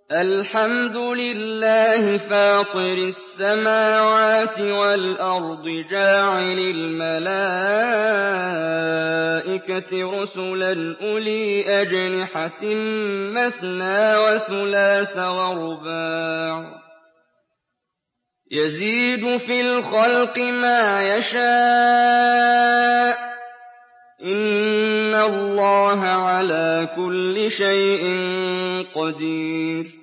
الْحَمْدُ لِلَّهِ فَاطِرِ السَّمَاوَاتِ وَالْأَرْضِ جَاعِلِ الْمَلَائِكَةِ رُسُلًا أُولِي أَجْنِحَةٍ مَّثْنَىٰ وَثُلَاثَ وَرُبَاعَ ۚ يَزِيدُ فِي الْخَلْقِ مَا يَشَاءُ ۚ إِنَّ اللَّهَ عَلَىٰ كُلِّ شَيْءٍ قَدِيرٌ